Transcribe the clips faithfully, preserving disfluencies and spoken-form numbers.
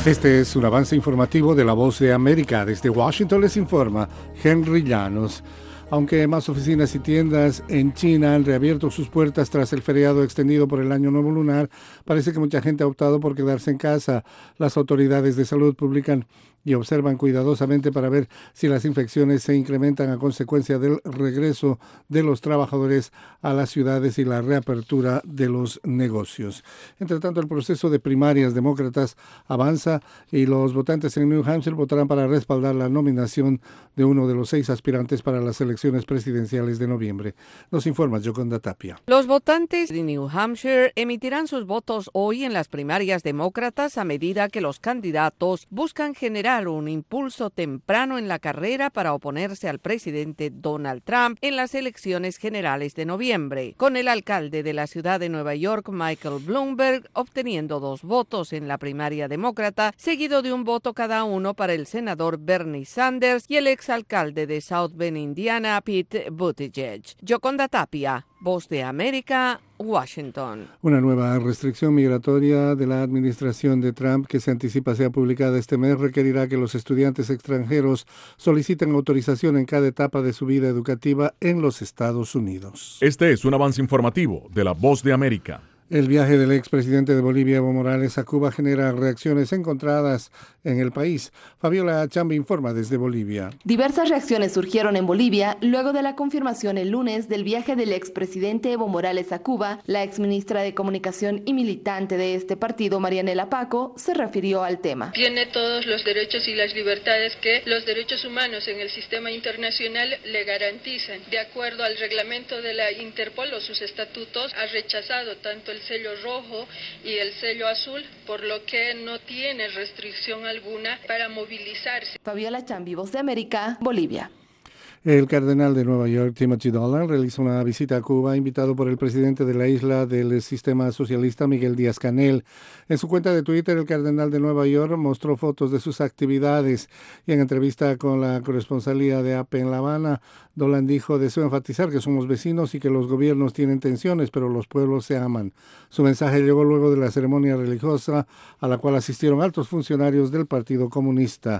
Este es un avance informativo de La Voz de América. Desde Washington les informa Henry Llanos. Aunque más oficinas y tiendas en China han reabierto sus puertas tras el feriado extendido por el Año Nuevo Lunar, parece que mucha gente ha optado por quedarse en casa. Las autoridades de salud publican y observan cuidadosamente para ver si las infecciones se incrementan a consecuencia del regreso de los trabajadores a las ciudades y la reapertura de los negocios. Entre tanto, el proceso de primarias demócratas avanza y los votantes en New Hampshire votarán para respaldar la nominación de uno de los seis aspirantes para las elecciones presidenciales de noviembre. Nos informa Yoconda Tapia. Los votantes de New Hampshire emitirán sus votos hoy en las primarias demócratas a medida que los candidatos buscan generar un impulso temprano en la carrera para oponerse al presidente Donald Trump en las elecciones generales de noviembre, con el alcalde de la ciudad de Nueva York, Michael Bloomberg, obteniendo dos votos en la primaria demócrata, seguido de un voto cada uno para el senador Bernie Sanders y el exalcalde de South Bend, Indiana, Pete Buttigieg. Yoconda Tapia, Voz de América, Washington. Una nueva restricción migratoria de la administración de Trump que se anticipa sea publicada este mes requerirá que los estudiantes extranjeros soliciten autorización en cada etapa de su vida educativa en los Estados Unidos. Este es un avance informativo de La Voz de América. El viaje del expresidente de Bolivia, Evo Morales, a Cuba genera reacciones encontradas en el país. Fabiola Chambi informa desde Bolivia. Diversas reacciones surgieron en Bolivia luego de la confirmación el lunes del viaje del expresidente Evo Morales a Cuba. La exministra de Comunicación y militante de este partido, Marianela Paco, se refirió al tema. Tiene todos los derechos y las libertades que los derechos humanos en el sistema internacional le garantizan. De acuerdo al reglamento de la Interpol o sus estatutos, ha rechazado tanto el sello rojo y el sello azul, por lo que no tiene restricción alguna para movilizarse. Fabiola Chambi, Voz de América, Bolivia. El cardenal de Nueva York, Timothy Dolan, realizó una visita a Cuba invitado por el presidente de la isla del sistema socialista, Miguel Díaz-Canel. En su cuenta de Twitter, el cardenal de Nueva York mostró fotos de sus actividades y en entrevista con la corresponsalía de A P E en La Habana, Dolan dijo: deseo enfatizar que somos vecinos y que los gobiernos tienen tensiones, pero los pueblos se aman. Su mensaje llegó luego de la ceremonia religiosa a la cual asistieron altos funcionarios del Partido Comunista.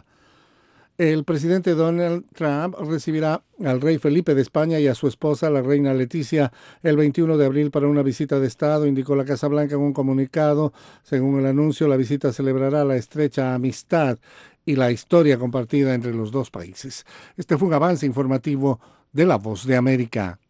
El presidente Donald Trump recibirá al rey Felipe de España y a su esposa, la reina Leticia, el veintiuno de abril para una visita de Estado, indicó la Casa Blanca en un comunicado. Según el anuncio, la visita celebrará la estrecha amistad y la historia compartida entre los dos países. Este fue un avance informativo de La Voz de América.